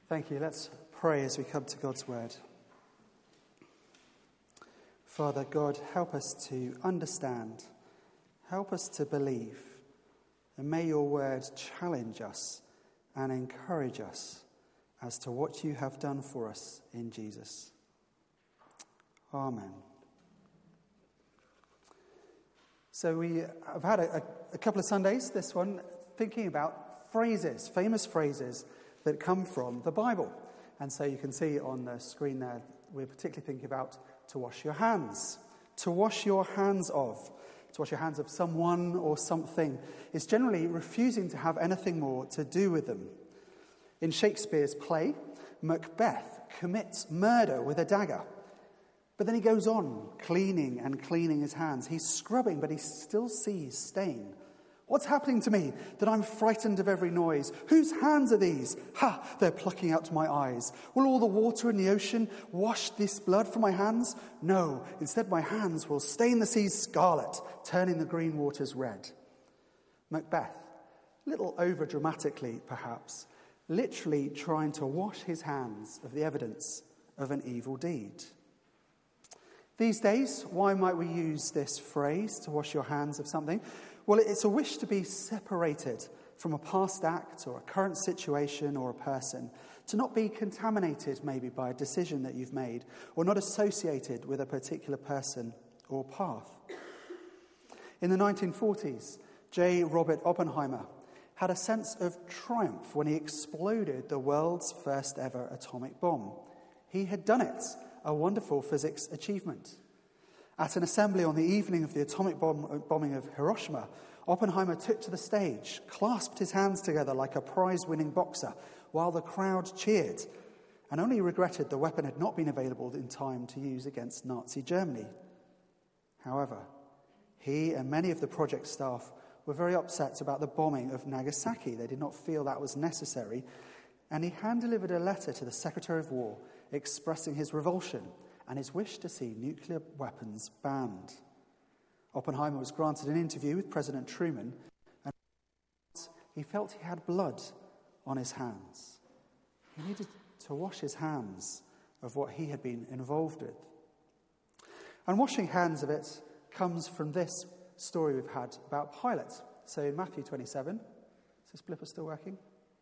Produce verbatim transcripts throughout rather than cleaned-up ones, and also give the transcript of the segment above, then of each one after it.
Thank you. Let's pray as we come to God's word. Father God, help us to understand, help us to believe, and may your word challenge us and encourage us as to what you have done for us in Jesus. Amen. So we have had a, a couple of Sundays, this one, thinking about phrases, famous phrases that come from the Bible. And so you can see on the screen there, we're particularly thinking about to wash your hands. To wash your hands of. To wash your hands of someone or something is generally refusing to have anything more to do with them. In Shakespeare's play, Macbeth commits murder with a dagger. But then he goes on cleaning and cleaning his hands. He's scrubbing, but he still sees stain. What's happening to me that I'm frightened of every noise? Whose hands are these? Ha! They're plucking out to my eyes. Will all the water in the ocean wash this blood from my hands? No. Instead, my hands will stain the seas scarlet, turning the green waters red. Macbeth, a little over dramatically perhaps, literally trying to wash his hands of the evidence of an evil deed. These days, why might we use this phrase, to wash your hands of something? Well, it's a wish to be separated from a past act or a current situation or a person, to not be contaminated maybe by a decision that you've made, or not associated with a particular person or path. In the nineteen forties, J. Robert Oppenheimer had a sense of triumph when he exploded the world's first ever atomic bomb. He had done it, a wonderful physics achievement. At an assembly on the evening of the atomic bomb, bombing of Hiroshima, Oppenheimer took to the stage, clasped his hands together like a prize-winning boxer, while the crowd cheered, and only regretted the weapon had not been available in time to use against Nazi Germany. However, he and many of the project staff were very upset about the bombing of Nagasaki. They did not feel that was necessary, and he hand-delivered a letter to the Secretary of War expressing his revulsion and his wish to see nuclear weapons banned. Oppenheimer was granted an interview with President Truman, and he felt he had blood on his hands. He needed to wash his hands of what he had been involved with. And washing hands of it comes from this story we've had about Pilate. So in Matthew twenty-seven, is this blipper still working?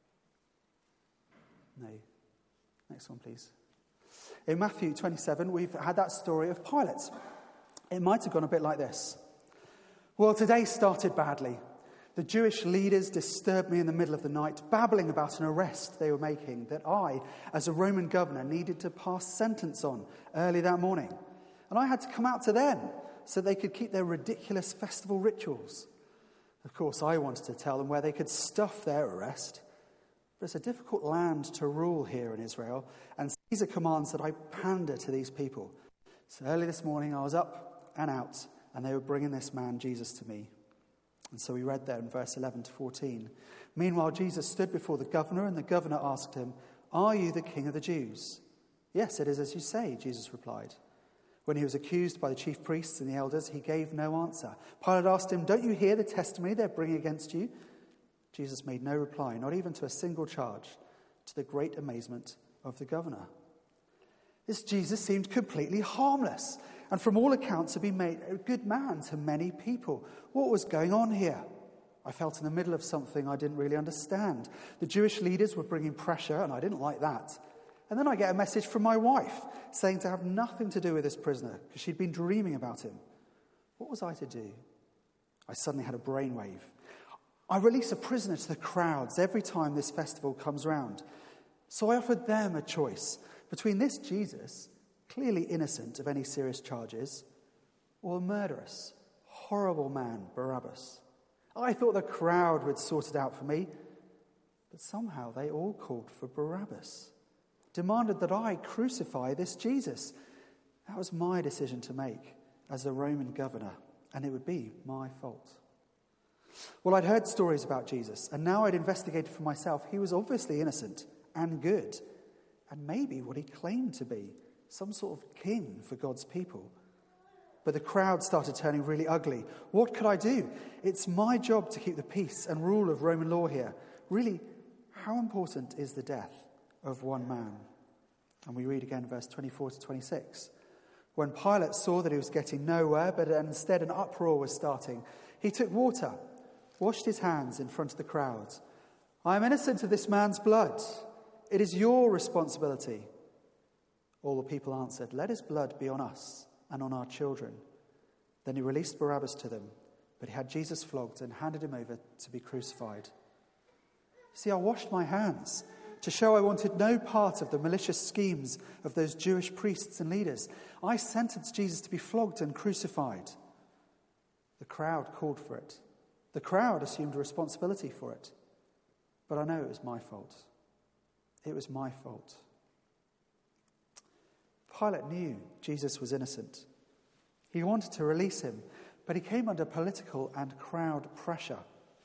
No. Next one, please. In Matthew twenty-seven, we've had that story of Pilate. It might have gone a bit like this. Well, today started badly. The Jewish leaders disturbed me in the middle of the night, babbling about an arrest they were making that I, as a Roman governor, needed to pass sentence on early that morning. And I had to come out to them so they could keep their ridiculous festival rituals. Of course, I wanted to tell them where they could stuff their arrest. But it's a difficult land to rule here in Israel, and Caesar commands that I pander to these people. So early this morning, I was up and out, and they were bringing this man, Jesus, to me. And so we read there in verse eleven to fourteen. Meanwhile, Jesus stood before the governor, and the governor asked him, "Are you the king of the Jews?" "Yes, it is as you say," Jesus replied. When he was accused by the chief priests and the elders, he gave no answer. Pilate asked him, "Don't you hear the testimony they're bringing against you?" Jesus made no reply, not even to a single charge, to the great amazement of the governor. This Jesus seemed completely harmless, and from all accounts had been made a good man to many people. What was going on here? I felt in the middle of something I didn't really understand. The Jewish leaders were bringing pressure, and I didn't like that. And then I get a message from my wife saying to have nothing to do with this prisoner because she'd been dreaming about him. What was I to do? I suddenly had a brainwave. I release a prisoner to the crowds every time this festival comes round. So I offered them a choice between this Jesus, clearly innocent of any serious charges, or a murderous, horrible man, Barabbas. I thought the crowd would sort it out for me, but somehow they all called for Barabbas, demanded that I crucify this Jesus. That was my decision to make as the Roman governor, and it would be my fault. Well, I'd heard stories about Jesus, and now I'd investigated for myself. He was obviously innocent and good, and maybe what he claimed to be, some sort of king for God's people. But the crowd started turning really ugly. What could I do? It's my job to keep the peace and rule of Roman law here. Really, how important is the death of one man. And we read again verse twenty-four to twenty-six. When Pilate saw that he was getting nowhere, but instead an uproar was starting, he took water, washed his hands in front of the crowd. I am innocent of this man's blood. It is your responsibility. All the people answered, let his blood be on us and on our children. Then he released Barabbas to them, but he had Jesus flogged and handed him over to be crucified. See, I washed my hands to show I wanted no part of the malicious schemes of those Jewish priests and leaders. I sentenced Jesus to be flogged and crucified. The crowd called for it. The crowd assumed responsibility for it. But I know it was my fault. It was my fault. Pilate knew Jesus was innocent. He wanted to release him, but he came under political and crowd pressure.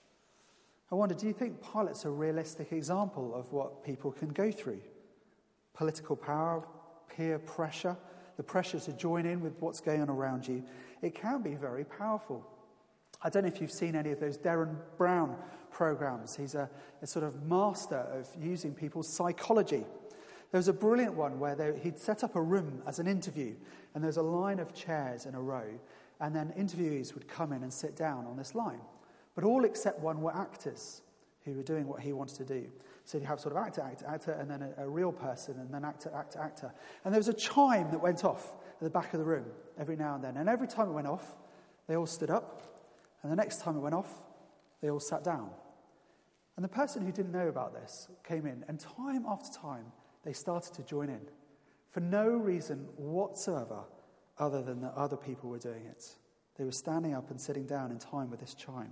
I wonder, do you think Pilate's a realistic example of what people can go through? Political power, peer pressure, the pressure to join in with what's going on around you. It can be very powerful. I don't know if you've seen any of those Derren Brown programs. He's a, a sort of master of using people's psychology. There was a brilliant one where they, he'd set up a room as an interview, and there was a line of chairs in a row, and then interviewees would come in and sit down on this line. But all except one were actors who were doing what he wanted to do. So you'd have sort of actor, actor, actor, and then a, a real person, and then actor, actor, actor. And there was a chime that went off at the back of the room every now and then. And every time it went off, they all stood up. And the next time it went off, they all sat down. And the person who didn't know about this came in, and time after time, they started to join in for no reason whatsoever other than that other people were doing it. They were standing up and sitting down in time with this chime.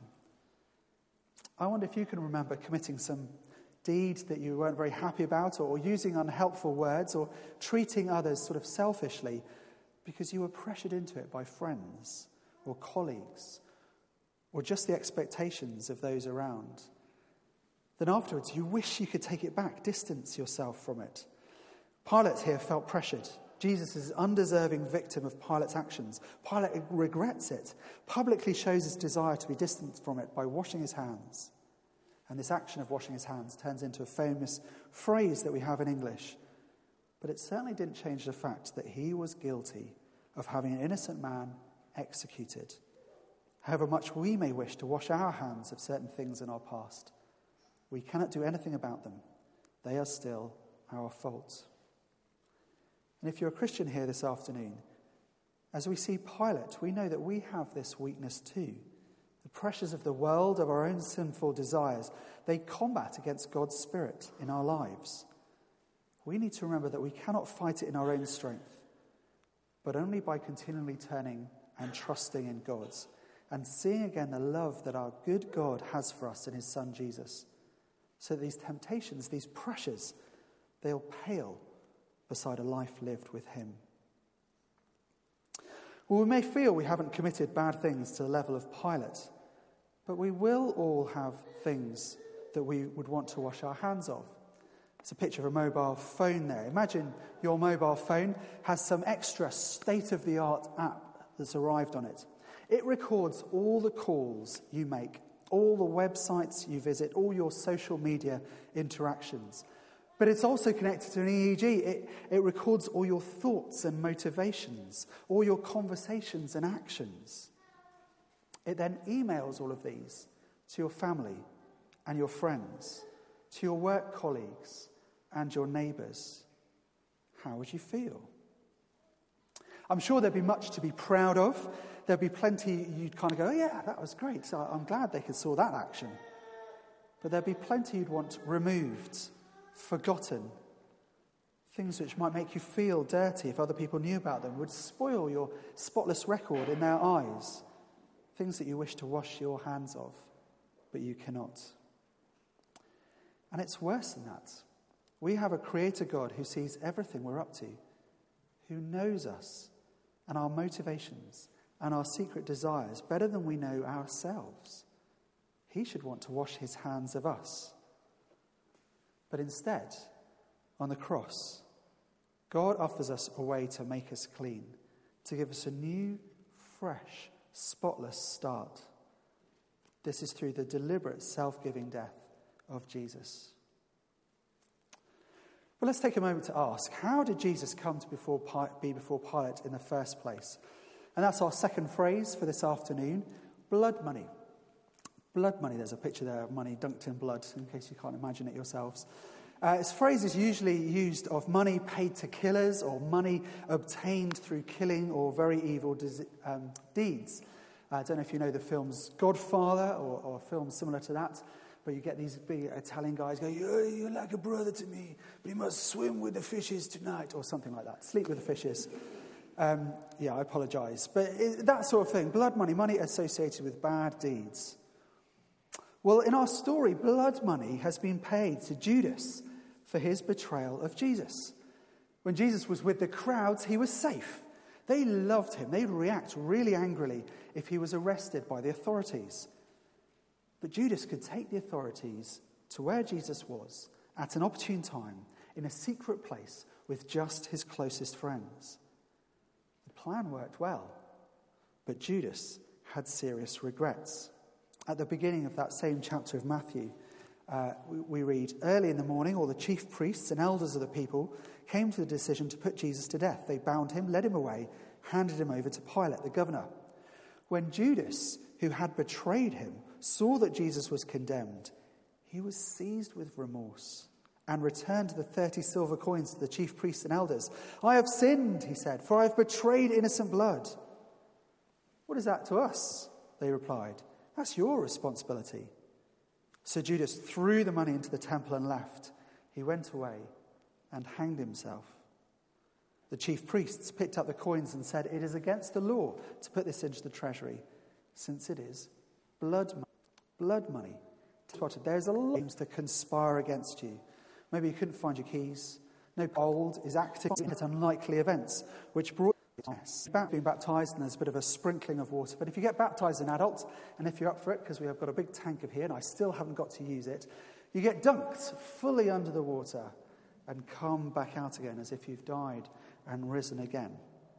I wonder if you can remember committing some deed that you weren't very happy about, or using unhelpful words, or treating others sort of selfishly because you were pressured into it by friends or colleagues, or just the expectations of those around. Then afterwards, you wish you could take it back, distance yourself from it. Pilate here felt pressured. Jesus is an undeserving victim of Pilate's actions. Pilate regrets it, publicly shows his desire to be distant from it by washing his hands. And this action of washing his hands turns into a famous phrase that we have in English. But it certainly didn't change the fact that he was guilty of having an innocent man executed. However much we may wish to wash our hands of certain things in our past, we cannot do anything about them. They are still our fault. And if you're a Christian here this afternoon, as we see Pilate, we know that we have this weakness too. The pressures of the world, of our own sinful desires, they combat against God's Spirit in our lives. We need to remember that we cannot fight it in our own strength, but only by continually turning and trusting in God's, and seeing again the love that our good God has for us in his Son Jesus. So these temptations, these pressures, they'll pale beside a life lived with him. Well, we may feel we haven't committed bad things to the level of Pilate, but we will all have things that we would want to wash our hands of. It's a picture of a mobile phone there. Imagine your mobile phone has some extra state-of-the-art app that's arrived on it. It records all the calls you make, all the websites you visit, all your social media interactions. But it's also connected to an E E G. It, it records all your thoughts and motivations, all your conversations and actions. It then emails all of these to your family and your friends, to your work colleagues and your neighbours. How would you feel? I'm sure there'd be much to be proud of. There'd be plenty you'd kind of go, oh, yeah, that was great. So I'm glad they could saw that action. But there'd be plenty you'd want removed, forgotten. Things which might make you feel dirty if other people knew about them, would spoil your spotless record in their eyes. Things that you wish to wash your hands of, but you cannot. And it's worse than that. We have a creator God who sees everything we're up to, who knows us and our motivations and our secret desires better than we know ourselves. He should want to wash his hands of us. But instead, on the cross, God offers us a way to make us clean, to give us a new, fresh, spotless start. This is through the deliberate self-giving death of Jesus. But But let's take a moment to ask, how did Jesus come to before, be before Pilate in the first place? And that's our second phrase for this afternoon, blood money. Blood money, there's a picture there of money dunked in blood, in case you can't imagine it yourselves. Uh, this phrase is usually used of money paid to killers or money obtained through killing or very evil des- um, deeds. Uh, I don't know if you know the films Godfather or, or films similar to that, but you get these big Italian guys going, you're, you're like a brother to me, but you must swim with the fishes tonight, or something like that. Sleep with the fishes. Um, yeah, I apologise. But it, that sort of thing, blood money, money associated with bad deeds. Well, in our story, blood money has been paid to Judas for his betrayal of Jesus. When Jesus was with the crowds, he was safe. They loved him. They'd react really angrily if he was arrested by the authorities. But Judas could take the authorities to where Jesus was at an opportune time, in a secret place with just his closest friends. The plan worked well, but Judas had serious regrets. At the beginning of that same chapter of Matthew, uh, we, we read, early in the morning, all the chief priests and elders of the people came to the decision to put Jesus to death. They bound him, led him away, handed him over to Pilate, the governor. When Judas, who had betrayed him, saw that Jesus was condemned, he was seized with remorse and returned the thirty silver coins to the chief priests and elders. I have sinned, he said, for I have betrayed innocent blood. What is that to us? They replied. That's your responsibility. So Judas threw the money into the temple and left. He went away and hanged himself. The chief priests picked up the coins and said, it is against the law to put this into the treasury, since it is blood money. Blood money. There's a lot of to conspire against you. Maybe you couldn't find your keys. No old is active at unlikely events, which brought yes. About being baptised, and there's a bit of a sprinkling of water. But if you get baptised as an adult, and if you're up for it, because we have got a big tank of here, and I still haven't got to use it, you get dunked fully under the water and come back out again as if you've died and risen again.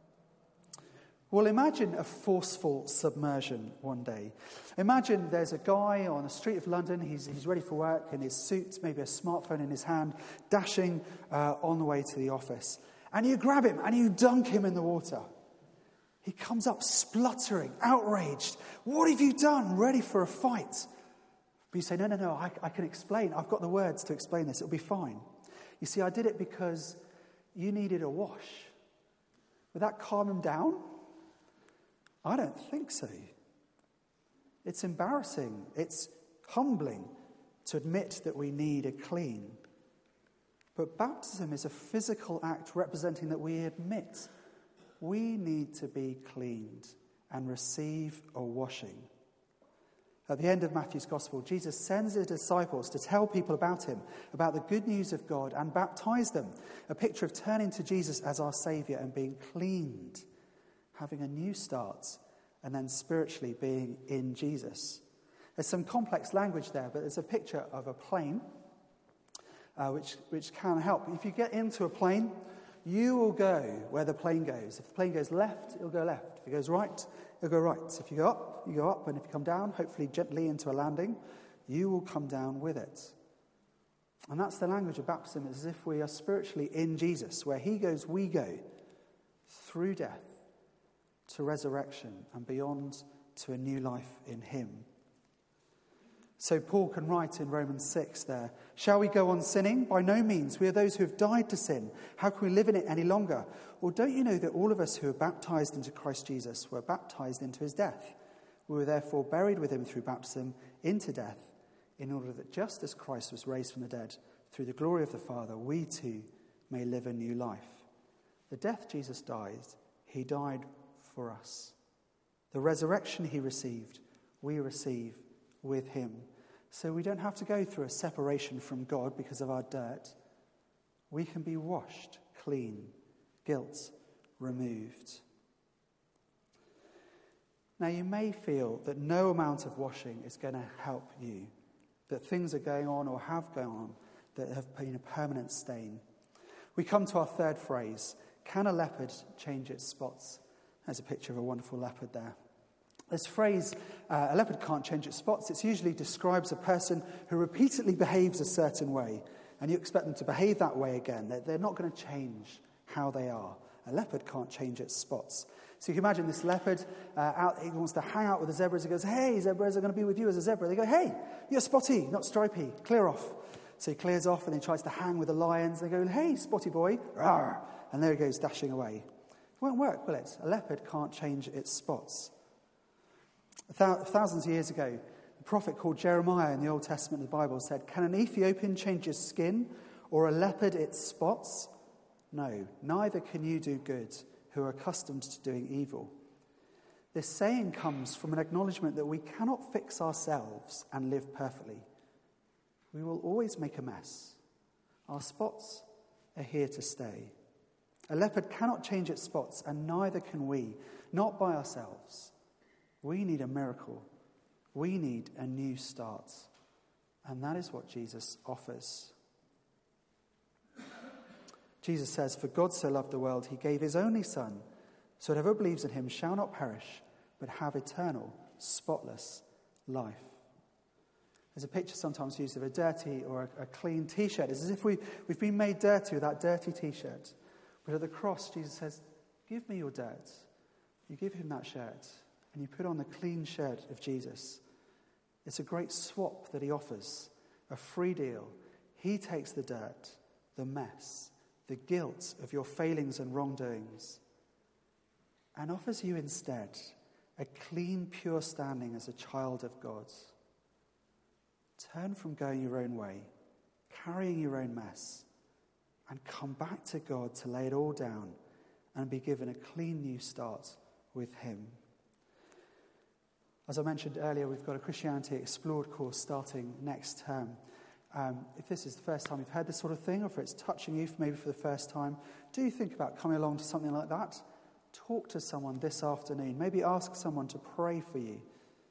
Well, imagine a forceful submersion one day. Imagine there's a guy on the street of London, he's, he's ready for work in his suit, maybe a smartphone in his hand, dashing uh, on the way to the office. And you grab him and you dunk him in the water. He comes up spluttering, outraged. What have you done? Ready for a fight. But you say, no, no, no, I, I can explain. I've got the words to explain this. It'll be fine. You see, I did it because you needed a wash. Would that calm him down? I don't think so. It's embarrassing. It's humbling to admit that we need a clean. But baptism is a physical act representing that we admit we need to be cleaned and receive a washing. At the end of Matthew's Gospel, Jesus sends his disciples to tell people about him, about the good news of God, and baptize them, a picture of turning to Jesus as our Saviour and being cleaned, having a new start, and then spiritually being in Jesus. There's some complex language there, but there's a picture of a plane, Uh, which, which can help. If you get into a plane, you will go where the plane goes. If the plane goes left, it'll go left. If it goes right, it'll go right. If you go up, you go up. And if you come down, hopefully gently into a landing, you will come down with it. And that's the language of baptism. It's as if we are spiritually in Jesus. Where he goes, we go. Through death to resurrection and beyond to a new life in him. So Paul can write in Romans six there, shall we go on sinning? By no means. We are those who have died to sin. How can we live in it any longer? Or don't you know that all of us who are baptized into Christ Jesus were baptized into his death? We were therefore buried with him through baptism into death, in order that just as Christ was raised from the dead through the glory of the Father, we too may live a new life. The death Jesus died, he died for us. The resurrection he received, we receive with him. So we don't have to go through a separation from God because of our dirt. We can be washed clean, guilt removed. Now you may feel that no amount of washing is going to help you, that things are going on or have gone on that have been a permanent stain. We come to our third phrase, can a leopard change its spots? There's a picture of a wonderful leopard there. This phrase, uh, a leopard can't change its spots, it usually describes a person who repeatedly behaves a certain way. and you expect them to behave that way again. They're, they're not going to change how they are. A leopard can't change its spots. So you can imagine this leopard uh, out, he wants to hang out with the zebras. He goes, hey, zebras are going to be with you as a zebra. They go, hey, you're spotty, not stripy, clear off. So he clears off and he tries to hang with the lions. They go, hey, spotty boy, rawr, and there he goes dashing away. It won't work, will it? A leopard can't change its spots. A thou- thousands of years ago, a prophet called Jeremiah in the Old Testament of the Bible said, can an Ethiopian change his skin or a leopard its spots? No, neither can you do good who are accustomed to doing evil. This saying comes from an acknowledgement that we cannot fix ourselves and live perfectly. We will always make a mess. Our spots are here to stay. A leopard cannot change its spots, and neither can we, not by ourselves. We need a miracle. We need a new start. And that is what Jesus offers. Jesus says, for God so loved the world, he gave his only Son, so whoever believes in him shall not perish, but have eternal, spotless life. There's a picture sometimes used of a dirty or a, a clean T-shirt. It's as if we, we've been made dirty with that dirty T-shirt. But at the cross, Jesus says, give me your dirt. You give him that shirt, and you put on the clean shirt of Jesus. It's a great swap that he offers, a free deal. He takes the dirt, the mess, the guilt of your failings and wrongdoings, and offers you instead a clean, pure standing as a child of God. Turn from going your own way, carrying your own mess, and come back to God to lay it all down and be given a clean new start with him. As I mentioned earlier, we've got a Christianity Explored course starting next term. Um, if this is the first time you've heard this sort of thing, or if it's touching you maybe for the first time, do think about coming along to something like that. Talk to someone this afternoon. Maybe ask someone to pray for you.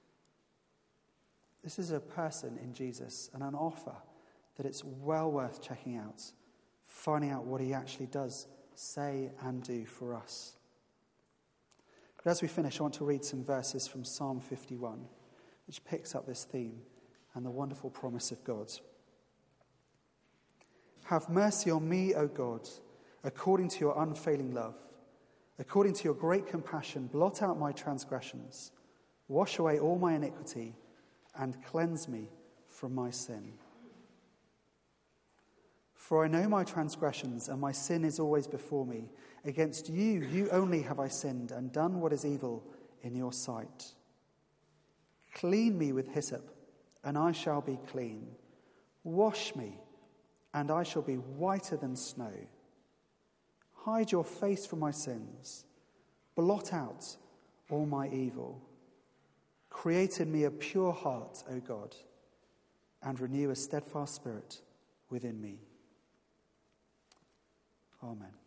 This is a person in Jesus and an offer that it's well worth checking out, finding out what he actually does say and do for us. But as we finish, I want to read some verses from Psalm fifty-one, which picks up this theme and the wonderful promise of God. Have mercy on me, O God, according to your unfailing love. According to your great compassion, blot out my transgressions. Wash away all my iniquity and cleanse me from my sin. For I know my transgressions, and my sin is always before me. Against you, you only have I sinned and done what is evil in your sight. Clean me with hyssop, and I shall be clean. Wash me, and I shall be whiter than snow. Hide your face from my sins. Blot out all my evil. Create in me a pure heart, O God, and renew a steadfast spirit within me. Amen.